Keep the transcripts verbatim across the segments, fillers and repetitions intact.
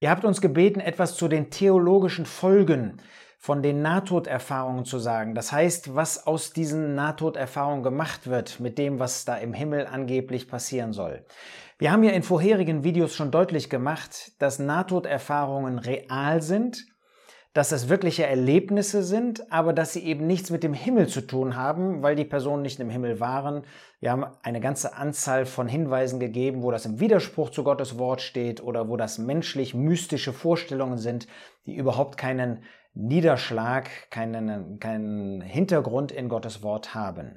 Ihr habt uns gebeten, etwas zu den theologischen Folgen von den Nahtoderfahrungen zu sagen. Das heißt, was aus diesen Nahtoderfahrungen gemacht wird mit dem, was da im Himmel angeblich passieren soll. Wir haben ja in vorherigen Videos schon deutlich gemacht, dass Nahtoderfahrungen real sind, dass das wirkliche Erlebnisse sind, aber dass sie eben nichts mit dem Himmel zu tun haben, weil die Personen nicht im Himmel waren. Wir haben eine ganze Anzahl von Hinweisen gegeben, wo das im Widerspruch zu Gottes Wort steht oder wo das menschlich-mystische Vorstellungen sind, die überhaupt keinen Niederschlag, keinen, keinen Hintergrund in Gottes Wort haben.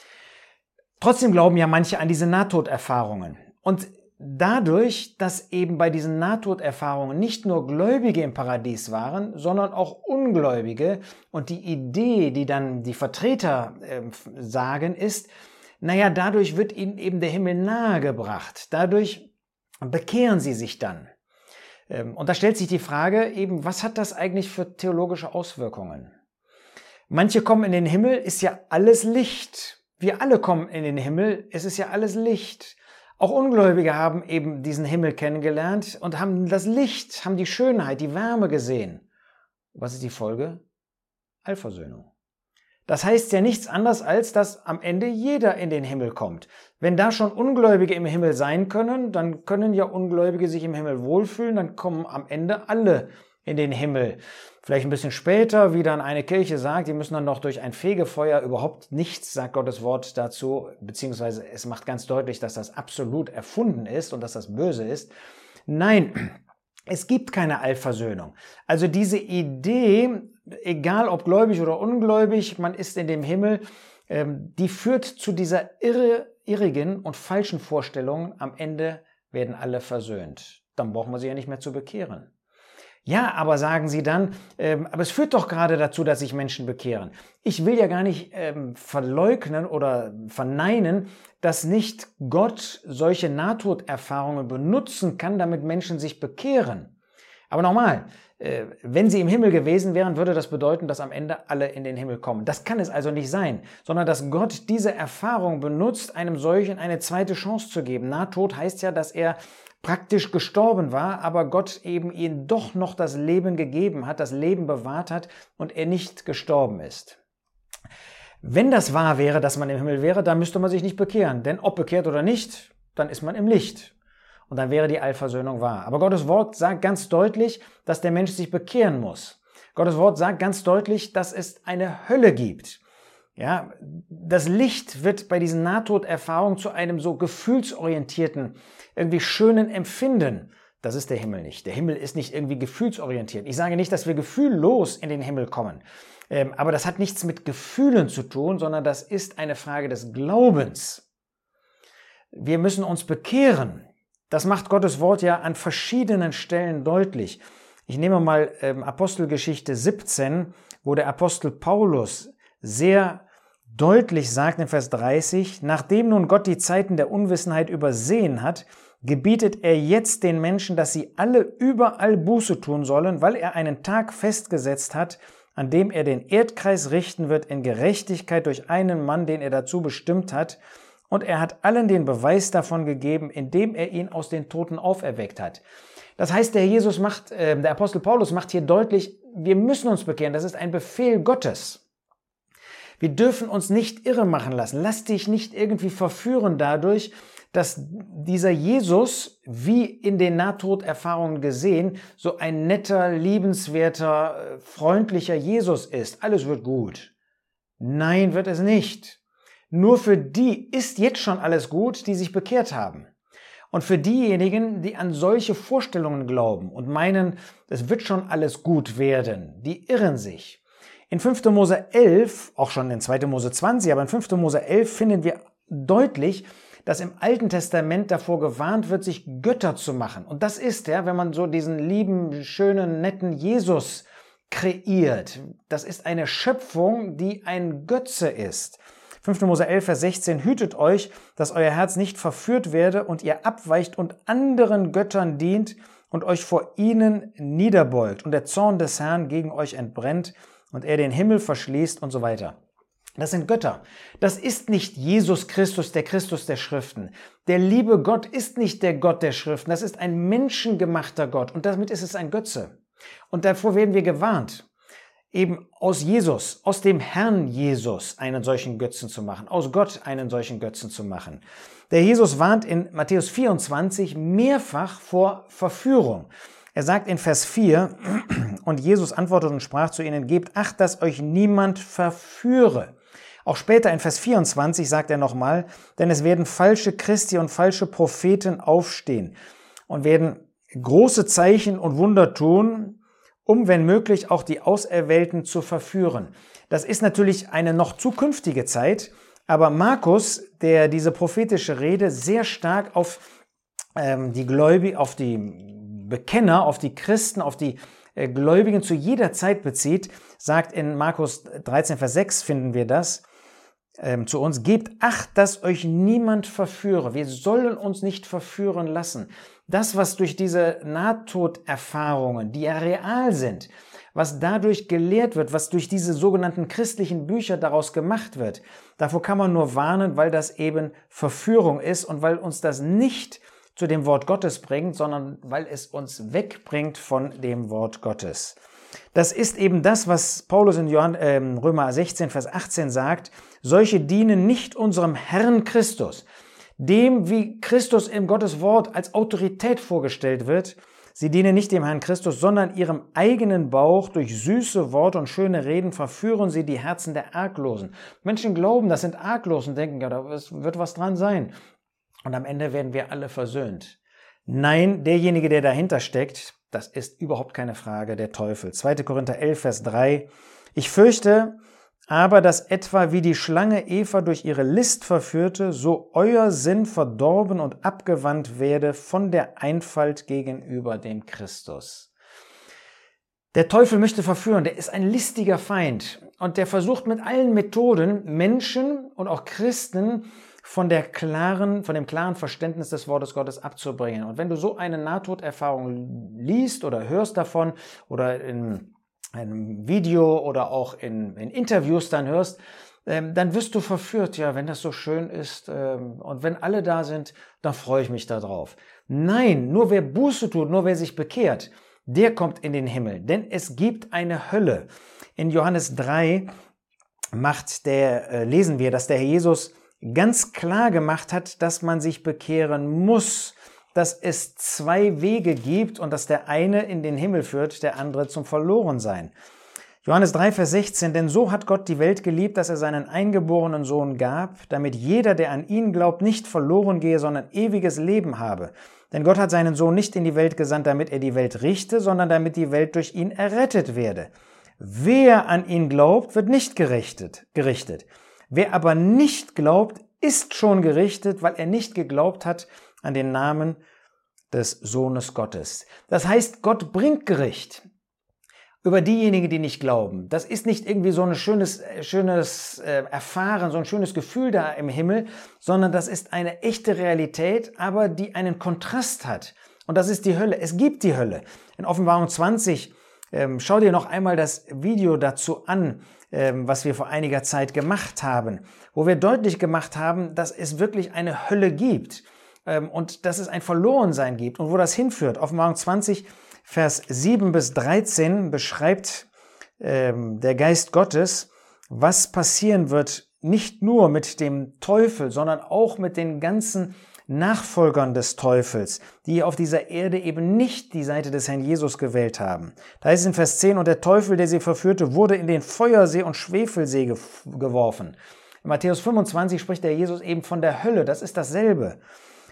Trotzdem glauben ja manche an diese Nahtoderfahrungen. Und dadurch, dass eben bei diesen Nahtoderfahrungen nicht nur Gläubige im Paradies waren, sondern auch Ungläubige und die Idee, die dann die Vertreter äh, sagen, ist, naja, dadurch wird ihnen eben der Himmel nahegebracht. Dadurch bekehren sie sich dann. Ähm, und da stellt sich die Frage eben, was hat das eigentlich für theologische Auswirkungen? Manche kommen in den Himmel, ist ja alles Licht. Wir alle kommen in den Himmel, es ist ja alles Licht. Auch Ungläubige haben eben diesen Himmel kennengelernt und haben das Licht, haben die Schönheit, die Wärme gesehen. Was ist die Folge? Allversöhnung. Das heißt ja nichts anderes, als dass am Ende jeder in den Himmel kommt. Wenn da schon Ungläubige im Himmel sein können, dann können ja Ungläubige sich im Himmel wohlfühlen, dann kommen am Ende alle in den Himmel. Vielleicht ein bisschen später, wie dann eine Kirche sagt, die müssen dann noch durch ein Fegefeuer, überhaupt nichts, sagt Gottes Wort dazu, beziehungsweise es macht ganz deutlich, dass das absolut erfunden ist und dass das böse ist. Nein, es gibt keine Allversöhnung. Also diese Idee, egal ob gläubig oder ungläubig, man ist in dem Himmel, die führt zu dieser irre, irrigen und falschen Vorstellung, am Ende werden alle versöhnt. Dann braucht man sich ja nicht mehr zu bekehren. Ja, aber sagen sie dann, ähm, aber es führt doch gerade dazu, dass sich Menschen bekehren. Ich will ja gar nicht ähm, verleugnen oder verneinen, dass nicht Gott solche Nahtoderfahrungen benutzen kann, damit Menschen sich bekehren. Aber nochmal, äh, wenn sie im Himmel gewesen wären, würde das bedeuten, dass am Ende alle in den Himmel kommen. Das kann es also nicht sein, sondern dass Gott diese Erfahrung benutzt, einem solchen eine zweite Chance zu geben. Nahtod heißt ja, dass er praktisch gestorben war, aber Gott eben ihm doch noch das Leben gegeben hat, das Leben bewahrt hat und er nicht gestorben ist. Wenn das wahr wäre, dass man im Himmel wäre, dann müsste man sich nicht bekehren, denn ob bekehrt oder nicht, dann ist man im Licht und dann wäre die Allversöhnung wahr. Aber Gottes Wort sagt ganz deutlich, dass der Mensch sich bekehren muss. Gottes Wort sagt ganz deutlich, dass es eine Hölle gibt. Ja, das Licht wird bei diesen Nahtoderfahrungen zu einem so gefühlsorientierten, irgendwie schönen Empfinden. Das ist der Himmel nicht. Der Himmel ist nicht irgendwie gefühlsorientiert. Ich sage nicht, dass wir gefühllos in den Himmel kommen. Ähm, aber das hat nichts mit Gefühlen zu tun, sondern das ist eine Frage des Glaubens. Wir müssen uns bekehren. Das macht Gottes Wort ja an verschiedenen Stellen deutlich. Ich nehme mal ähm, Apostelgeschichte siebzehn, wo der Apostel Paulus sehr deutlich sagt in Vers dreißig, nachdem nun Gott die Zeiten der Unwissenheit übersehen hat, gebietet er jetzt den Menschen, dass sie alle überall Buße tun sollen, weil er einen Tag festgesetzt hat, an dem er den Erdkreis richten wird in Gerechtigkeit durch einen Mann, den er dazu bestimmt hat. Und er hat allen den Beweis davon gegeben, indem er ihn aus den Toten auferweckt hat. Das heißt, der Jesus macht, äh, der Apostel Paulus macht hier deutlich, wir müssen uns bekehren. Das ist ein Befehl Gottes. Wir dürfen uns nicht irre machen lassen. Lass dich nicht irgendwie verführen dadurch, dass dieser Jesus, wie in den Nahtoderfahrungen gesehen, so ein netter, liebenswerter, freundlicher Jesus ist. Alles wird gut. Nein, wird es nicht. Nur für die ist jetzt schon alles gut, die sich bekehrt haben. Und für diejenigen, die an solche Vorstellungen glauben und meinen, es wird schon alles gut werden, die irren sich. In fünfter Mose elf, auch schon in zweiter Mose zwanzig, aber in fünfter Mose elf finden wir deutlich, dass im Alten Testament davor gewarnt wird, sich Götter zu machen. Und das ist ja, wenn man so diesen lieben, schönen, netten Jesus kreiert. Das ist eine Schöpfung, die ein Götze ist. fünfter Mose elf, Vers sechzehn, hütet euch, dass euer Herz nicht verführt werde und ihr abweicht und anderen Göttern dient und euch vor ihnen niederbeugt und der Zorn des Herrn gegen euch entbrennt und er den Himmel verschließt und so weiter. Das sind Götter. Das ist nicht Jesus Christus, der Christus der Schriften. Der liebe Gott ist nicht der Gott der Schriften. Das ist ein menschengemachter Gott und damit ist es ein Götze. Und davor werden wir gewarnt, eben aus Jesus, aus dem Herrn Jesus einen solchen Götzen zu machen, aus Gott einen solchen Götzen zu machen. Der Jesus warnt in Matthäus vierundzwanzig mehrfach vor Verführung. Er sagt in Vers vier, und Jesus antwortete und sprach zu ihnen, gebt acht, dass euch niemand verführe. Auch später in Vers vierundzwanzig sagt er nochmal, denn es werden falsche Christi und falsche Propheten aufstehen und werden große Zeichen und Wunder tun, um, wenn möglich, auch die Auserwählten zu verführen. Das ist natürlich eine noch zukünftige Zeit, aber Markus, der diese prophetische Rede sehr stark auf ähm, die Gläubigen, auf die Bekenner, auf die Christen, auf die äh, Gläubigen zu jeder Zeit bezieht, sagt in Markus dreizehn, Vers sechs finden wir das, ähm, zu uns, gebt acht, dass euch niemand verführe. Wir sollen uns nicht verführen lassen. Das, was durch diese Nahtoderfahrungen, die ja real sind, was dadurch gelehrt wird, was durch diese sogenannten christlichen Bücher daraus gemacht wird, davor kann man nur warnen, weil das eben Verführung ist und weil uns das nicht zu dem Wort Gottes bringt, sondern weil es uns wegbringt von dem Wort Gottes. Das ist eben das, was Paulus in Johann, äh, Römer sechzehn, Vers achtzehn sagt, solche dienen nicht unserem Herrn Christus, dem, wie Christus im Gottes Wort als Autorität vorgestellt wird. Sie dienen nicht dem Herrn Christus, sondern ihrem eigenen Bauch. Durch süße Worte und schöne Reden verführen sie die Herzen der Arglosen. Menschen glauben, das sind arglos und denken, ja, da wird was dran sein. Und am Ende werden wir alle versöhnt. Nein, derjenige, der dahinter steckt, das ist überhaupt keine Frage, der Teufel. zweiter Korinther elf, Vers drei. Ich fürchte aber, dass etwa wie die Schlange Eva durch ihre List verführte, so euer Sinn verdorben und abgewandt werde von der Einfalt gegenüber dem Christus. Der Teufel möchte verführen, der ist ein listiger Feind und der versucht mit allen Methoden, Menschen und auch Christen von der klaren, von dem klaren Verständnis des Wortes Gottes abzubringen. Und wenn du so eine Nahtoderfahrung liest oder hörst davon oder in einem Video oder auch in, in Interviews dann hörst, ähm, dann wirst du verführt, ja, wenn das so schön ist ähm, und wenn alle da sind, dann freue ich mich darauf. Nein, nur wer Buße tut, nur wer sich bekehrt, der kommt in den Himmel, denn es gibt eine Hölle. In Johannes drei macht der, äh, lesen wir, dass der Herr Jesus ganz klar gemacht hat, dass man sich bekehren muss, dass es zwei Wege gibt und dass der eine in den Himmel führt, der andere zum Verlorensein. Johannes drei, Vers sechzehn, denn so hat Gott die Welt geliebt, dass er seinen eingeborenen Sohn gab, damit jeder, der an ihn glaubt, nicht verloren gehe, sondern ewiges Leben habe. Denn Gott hat seinen Sohn nicht in die Welt gesandt, damit er die Welt richte, sondern damit die Welt durch ihn errettet werde. Wer an ihn glaubt, wird nicht gerichtet, gerichtet. Wer aber nicht glaubt, ist schon gerichtet, weil er nicht geglaubt hat an den Namen des Sohnes Gottes. Das heißt, Gott bringt Gericht über diejenigen, die nicht glauben. Das ist nicht irgendwie so ein schönes, schönes äh, Erfahren, so ein schönes Gefühl da im Himmel, sondern das ist eine echte Realität, aber die einen Kontrast hat. Und das ist die Hölle. Es gibt die Hölle. In Offenbarung zwanzig, ähm, schau dir noch einmal das Video dazu an, ähm, was wir vor einiger Zeit gemacht haben, wo wir deutlich gemacht haben, dass es wirklich eine Hölle gibt ähm, und dass es ein Verlorensein gibt und wo das hinführt. Offenbarung zwanzig, Vers sieben bis dreizehn beschreibt ähm, der Geist Gottes, was passieren wird, nicht nur mit dem Teufel, sondern auch mit den ganzen Nachfolgern des Teufels, die auf dieser Erde eben nicht die Seite des Herrn Jesus gewählt haben. Da ist es in Vers zehn, und der Teufel, der sie verführte, wurde in den Feuersee und Schwefelsee ge- geworfen. In Matthäus fünfundzwanzig spricht der Jesus eben von der Hölle, das ist dasselbe,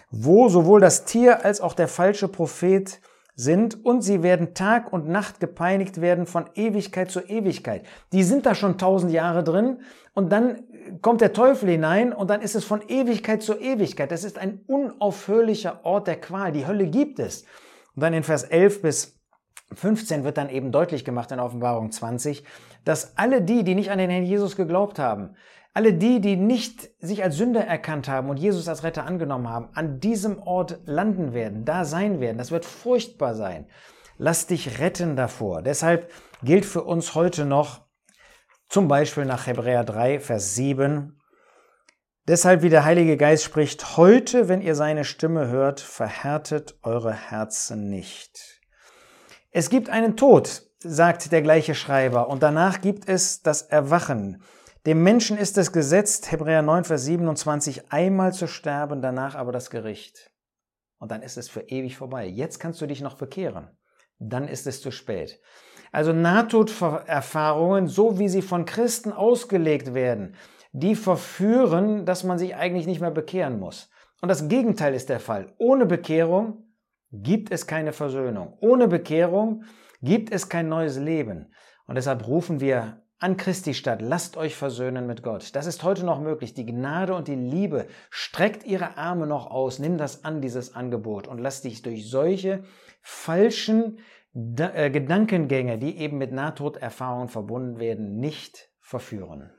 wo sowohl das Tier als auch der falsche Prophet sind, und sie werden Tag und Nacht gepeinigt werden von Ewigkeit zu Ewigkeit. Die sind da schon tausend Jahre drin und dann kommt der Teufel hinein und dann ist es von Ewigkeit zu Ewigkeit. Das ist ein unaufhörlicher Ort der Qual. Die Hölle gibt es. Und dann in Vers elf bis fünfzehn wird dann eben deutlich gemacht in Offenbarung zwanzig, dass alle die, die nicht an den Herrn Jesus geglaubt haben, alle die, die nicht sich als Sünder erkannt haben und Jesus als Retter angenommen haben, an diesem Ort landen werden, da sein werden. Das wird furchtbar sein. Lass dich retten davor. Deshalb gilt für uns heute noch, Zum Beispiel nach Hebräer drei, Vers sieben. Deshalb, wie der Heilige Geist spricht, heute, wenn ihr seine Stimme hört, verhärtet eure Herzen nicht. Es gibt einen Tod, sagt der gleiche Schreiber, und danach gibt es das Erwachen. Dem Menschen ist es gesetzt, Hebräer neun, Vers siebenundzwanzig, einmal zu sterben, danach aber das Gericht. Und dann ist es für ewig vorbei. Jetzt kannst du dich noch bekehren. Dann ist es zu spät. Also Nahtoderfahrungen, so wie sie von Christen ausgelegt werden, die verführen, dass man sich eigentlich nicht mehr bekehren muss. Und das Gegenteil ist der Fall. Ohne Bekehrung gibt es keine Versöhnung. Ohne Bekehrung gibt es kein neues Leben. Und deshalb rufen wir an Christi Stadt, lasst euch versöhnen mit Gott. Das ist heute noch möglich. Die Gnade und die Liebe streckt ihre Arme noch aus. Nimm das an, dieses Angebot, und lass dich durch solche falschen Gedankengänge, die eben mit Nahtoderfahrungen verbunden werden, nicht verführen.